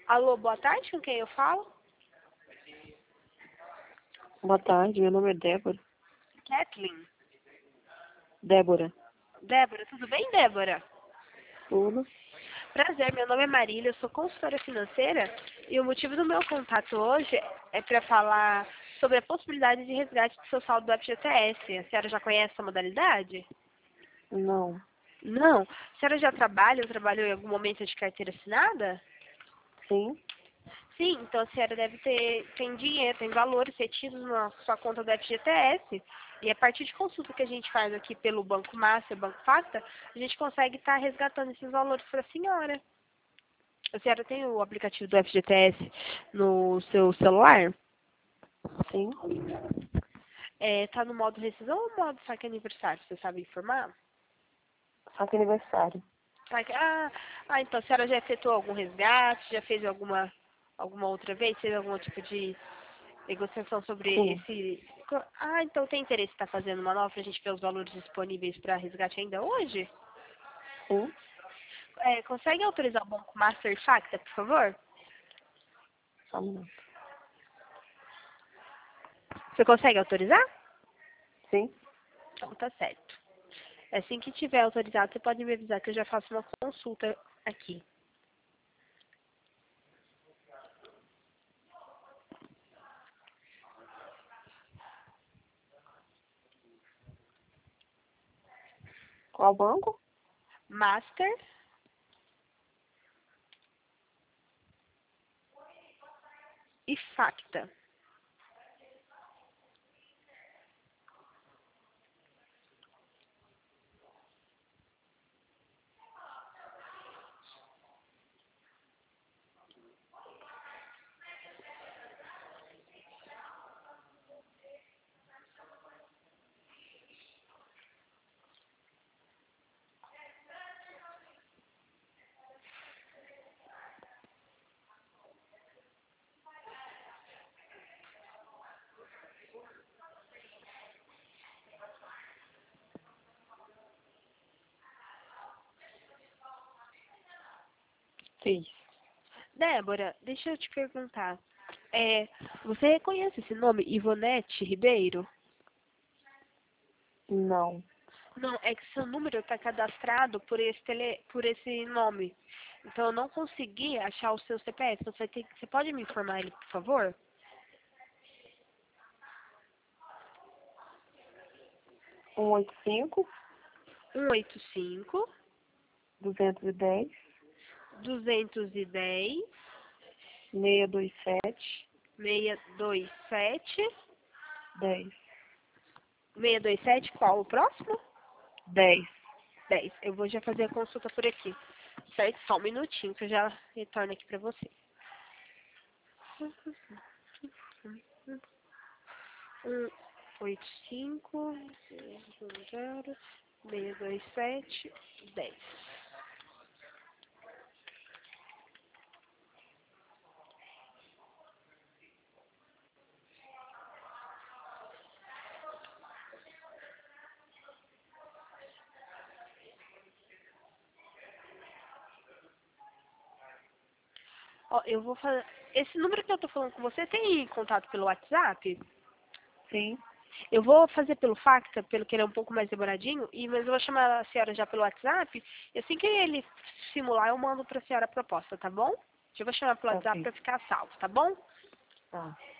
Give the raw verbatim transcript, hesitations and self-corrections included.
Alô, boa tarde, com quem eu falo? Boa tarde, meu nome é Débora. Kathleen. Débora. Débora, tudo bem, Débora? Tudo? Prazer, meu nome é Marília, eu sou consultora financeira e o motivo do meu contato hoje é para falar sobre a possibilidade de resgate do seu saldo do F G T S. A senhora já conhece essa modalidade? Não. Não? A senhora já trabalha ou trabalhou em algum momento de carteira assinada? Sim? Sim, então a senhora deve ter, tem dinheiro, tem valores retidos na sua conta do F G T S. E a partir de consulta que a gente faz aqui pelo Banco Master, Banco Facta, a gente consegue estar resgatando esses valores para a senhora. A senhora tem o aplicativo do F G T S no seu celular? Sim? É, tá no modo rescisão ou modo saque aniversário? Você sabe informar? Só que aniversário. Saque- Ah, ah, então a senhora já efetuou algum resgate? Já fez alguma, alguma outra vez? Teve algum tipo de negociação sobre Sim. esse... Ah, então tem interesse em estar fazendo uma nova para a gente ver os valores disponíveis para resgate ainda hoje? Sim? É, consegue autorizar o Banco Master e Facta, por favor? Só um minuto. Você consegue autorizar? Sim? Então tá certo. Assim que tiver autorizado, você pode me avisar que eu já faço uma consulta aqui. Qual banco? Master e Facta. Fiz. Débora, deixa eu te perguntar. É, você reconhece esse nome, Ivonete Ribeiro? Não. Não, é que seu número está cadastrado por esse, tele, por esse nome. Então eu não consegui achar o seu C P F. Você, vai ter, você pode me informar ele, por favor? um oito cinco, um oito cinco, duzentos e dez, duzentos e dez, seiscentos e vinte e sete, seiscentos e vinte e sete, dez. seiscentos e vinte e sete, qual o próximo? dez. dez. Eu vou já fazer a consulta por aqui. Certo? Só um minutinho que eu já retorno aqui para você. um oito cinco, zero, seis dois sete, dez. Ó, eu vou fazer. Esse número que eu tô falando com você tem contato pelo WhatsApp? Sim? Eu vou fazer pelo Facta, pelo que ele é um pouco mais demoradinho, e, mas eu vou chamar a senhora já pelo WhatsApp, e assim que ele simular, eu mando pra senhora a proposta, tá bom? Eu vou chamar pelo WhatsApp Ok. pra ficar salvo, tá bom? Tá.